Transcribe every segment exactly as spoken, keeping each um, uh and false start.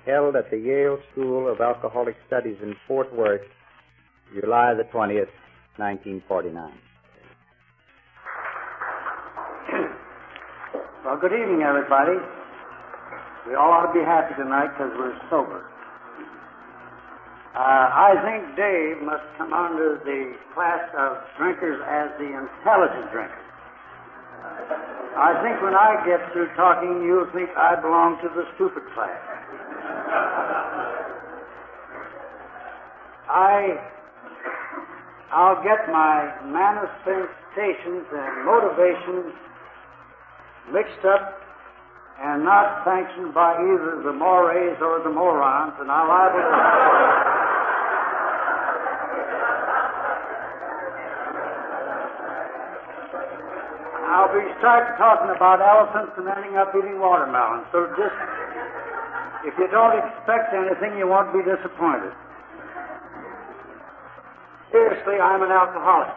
held at the Yale School of Alcoholic Studies in Fort Worth, July the twentieth, nineteen forty-nine. Well, good evening, everybody. We all ought to be happy tonight because we're sober. Uh, I think Dave must come under the class of drinkers as the intelligent drinker. I think when I get through talking, you'll think I belong to the stupid class. I, I'll get my manifestations and motivations mixed up and not sanctioned by either the mores or the morons, and I'll liable to... I'll be starting talking about elephants and ending up eating watermelons. So just, if you don't expect anything, you won't be disappointed. Seriously, I'm an alcoholic.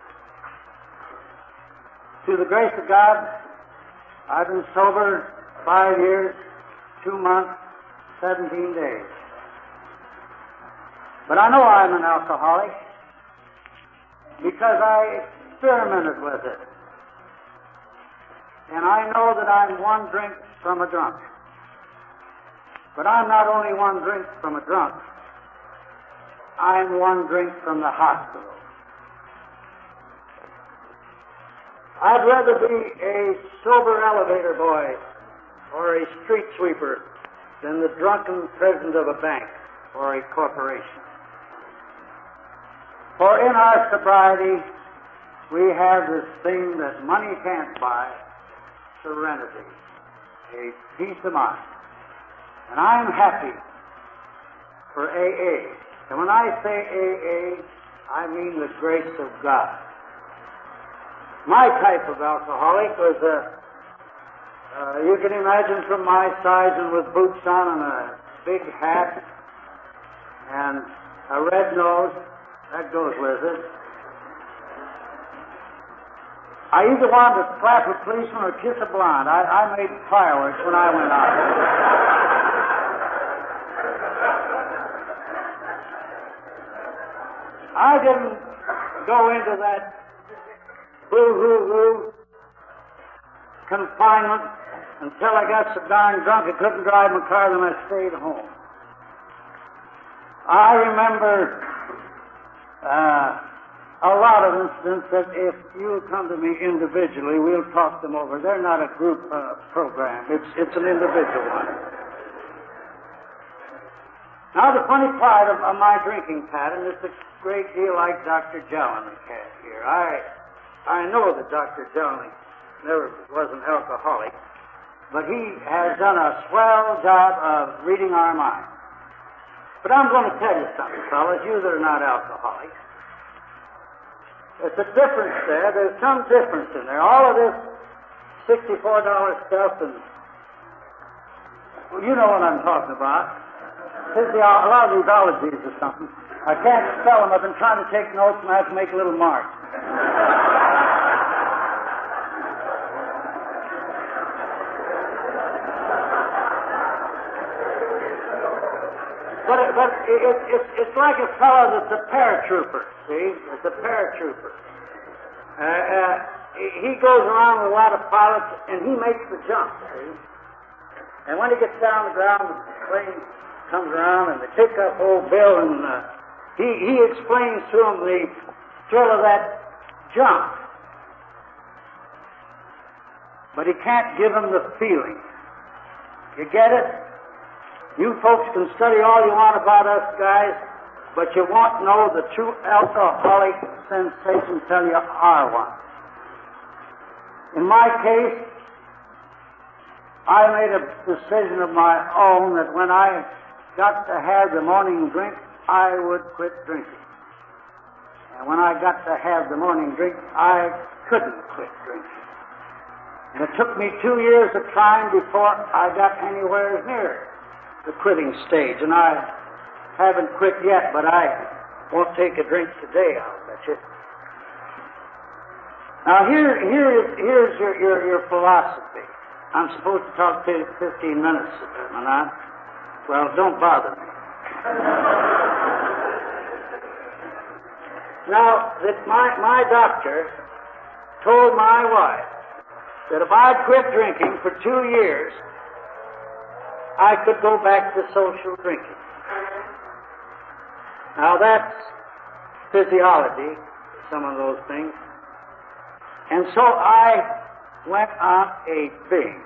Through the grace of God, I've been sober five years, two months, seventeen days. But I know I'm an alcoholic because I experimented with it. And I know that I'm one drink from a drunk. But I'm not only one drink from a drunk. I'm one drink from the hospital. I'd rather be a sober elevator boy or a street sweeper than the drunken president of a bank or a corporation. For in our sobriety, we have this thing that money can't buy, serenity, a peace of mind. And I'm happy for A A. And when I say A A, I mean the grace of God. My type of alcoholic was a, uh, you can imagine from my size and with boots on and a big hat and a red nose, that goes with it. I either wanted to slap a policeman or kiss a blonde. I, I made fireworks when I went out. I didn't go into that boo-hoo-hoo confinement until I got so darn drunk I couldn't drive my car, then I stayed home. I remember uh, a lot of incidents that if you come to me individually, we'll talk them over. They're not a group uh, program. It's it's an individual one. Now, the funny part of, of my drinking pattern is a great deal like Doctor Jelinek had here. I I know that Doctor Jelinek never was an alcoholic, but he has done a swell job of reading our minds. But I'm going to tell you something, fellas, you that are not alcoholics. There's a difference there. There's some difference in there. All of this sixty-four dollar stuff, and well, you know what I'm talking about. Physiology, a lot of these ologies or something. I can't spell them. I've been trying to take notes, and I have to make a little mark. But, it, but it, it, it, it's like a fellow that's a paratrooper, see? It's a paratrooper. Uh, uh, he goes around with a lot of pilots, and he makes the jump, see? And when he gets down the ground, the plane comes around, and they pick up old Bill, and uh, he, he explains to him the thrill of that jump. But he can't give him the feeling. You get it? You folks can study all you want about us guys, but you won't know the true alcoholic sensation till you are one. In my case, I made a decision of my own that when I got to have the morning drink, I would quit drinking. And when I got to have the morning drink, I couldn't quit drinking. And it took me two years of trying before I got anywhere near the quitting stage, and I haven't quit yet, but I won't take a drink today, I'll bet you. Now, here, here is, here's your, your, your philosophy. I'm supposed to talk to you fifteen minutes, am I not? Well, don't bother me. Now, that my, my doctor told my wife that if I'd quit drinking for two years, I could go back to social drinking. Now, that's physiology, some of those things. And so I went on a binge.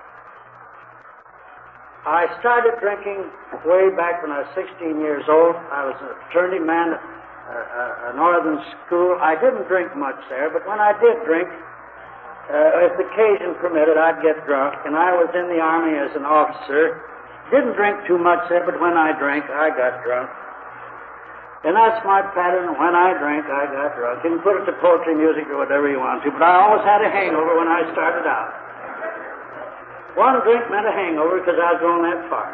I started drinking way back when I was sixteen years old. I was a journeyman at a, a northern school. I didn't drink much there, but when I did drink, uh, if occasion permitted, I'd get drunk. And I was in the Army as an officer. Didn't drink too much there, but when I drank, I got drunk. And that's my pattern. When I drank, I got drunk. You can put it to poetry, music, or whatever you want to, but I always had a hangover when I started out. One drink meant a hangover because I was going that far.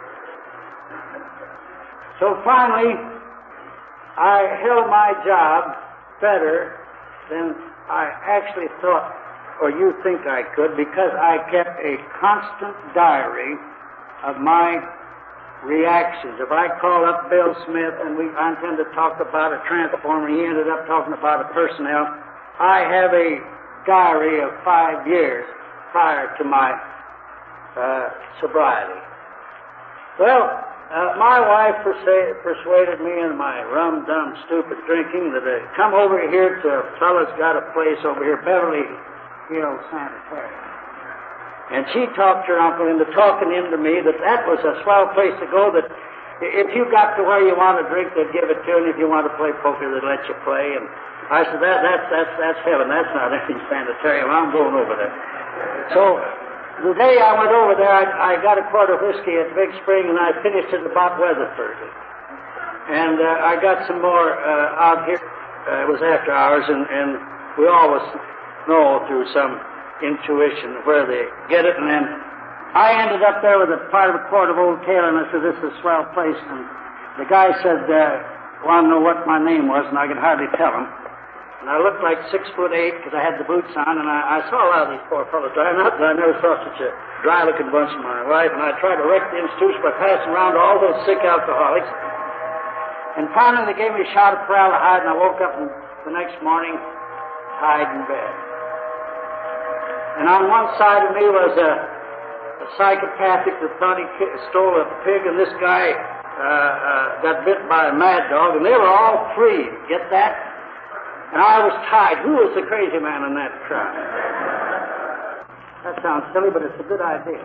So finally, I held my job better than I actually thought, or you think I could, because I kept a constant diary of my reactions. If I call up Bill Smith and we I intend to talk about a transformer, he ended up talking about a personnel, I have a diary of five years prior to my uh, sobriety. Well, uh, my wife persa- persuaded me in my rum, dumb, stupid drinking that I come over here to a fellow's got a place over here, Beverly Hills Sanitarium. And she talked her uncle into talking into me that that was a swell place to go, that if you got to where you want to drink, they'd give it to you, and if you want to play poker, they'd let you play. And I said, that, that's, that's, that's heaven. That's not any sanitarium. I'm going over there. So the day I went over there, I, I got a quart of whiskey at Big Spring, and I finished it about Weatherford. And uh, I got some more uh, out here. Uh, it was after hours, and, and we always know through some intuition where they get it, and then I ended up there with a part of a quart of Old Taylor, and I said, this is a swell place, and the guy said, uh, wanted to know what my name was, and I could hardly tell him. And I looked like six foot eight because I had the boots on, and I, I saw a lot of these poor fellows driving out, but I never saw such a dry-looking bunch in my life, and I tried to wreck the institution by passing around to all those sick alcoholics. And finally they gave me a shot of formaldehyde, and I woke up the next morning tied in bed. And on one side of me was a, a psychopathic that thought he stole a pig, and this guy uh, uh, got bit by a mad dog, and they were all free. Get that? And I was tied. Who was the crazy man in that crowd? That sounds silly, but it's a good idea.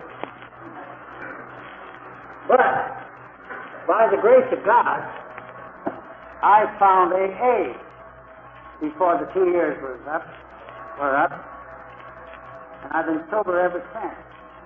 But by the grace of God, I found A A before the two years was up, were up. And I've been sober ever since.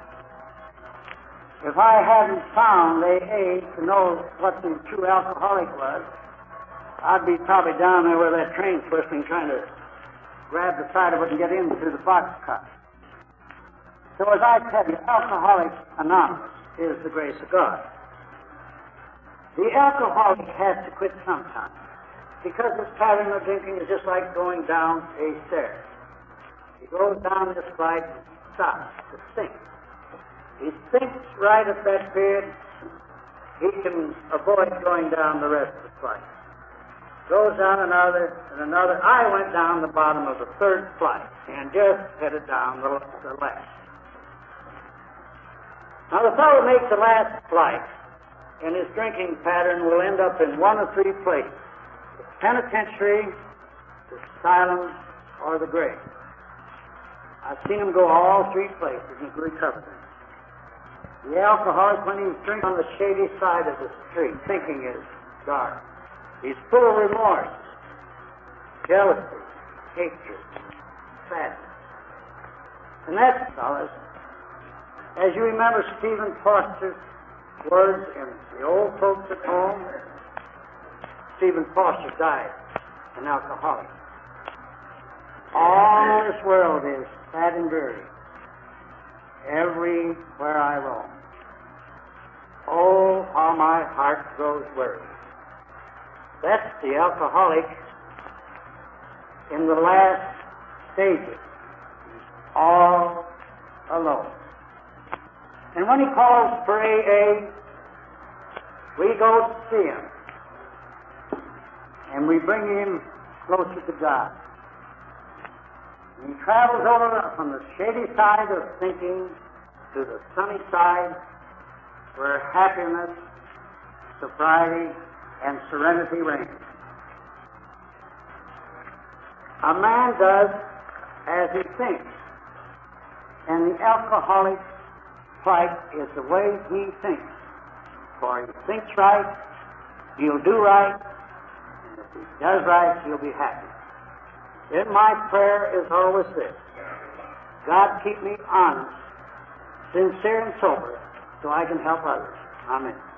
If I hadn't found A A to know what the true alcoholic was, I'd be probably down there where that train's whistling, trying to grab the side of it and get in through the boxcar. So as I tell you, Alcoholics Anonymous is the grace of God. The alcoholic has to quit sometime, because his pattern of drinking is just like going down a stair. He goes down this flight and stops to think. He thinks right at that period, he can avoid going down the rest of the flight. Goes down another and another. I went down the bottom of the third flight and just headed down the, the last. Now the fellow makes the last flight, and his drinking pattern will end up in one of three places: the penitentiary, the asylum, or the grave. I've seen him go all three places in recovery. The alcoholic, when he's drinking on the shady side of the street, thinking is dark. He's full of remorse, jealousy, hatred, sadness. And that's, fellas, as you remember Stephen Foster's words in The Old Folks at Home, Stephen Foster died an alcoholic. All this world is sad and dreary, everywhere I roam. Oh, how my heart grows weary. That's the alcoholic in the last stages. He's all alone. And when he calls for A A, We go to see him, and we bring him closer to God. And he travels over from the shady side of thinking to the sunny side where happiness, sobriety, and serenity reign. A man does as he thinks, and the alcoholic's plight is the way he thinks. For he thinks right, he'll do right, and if he does right, he'll be happy. Then my prayer is always this: God, keep me honest, sincere, and sober, so I can help others. Amen.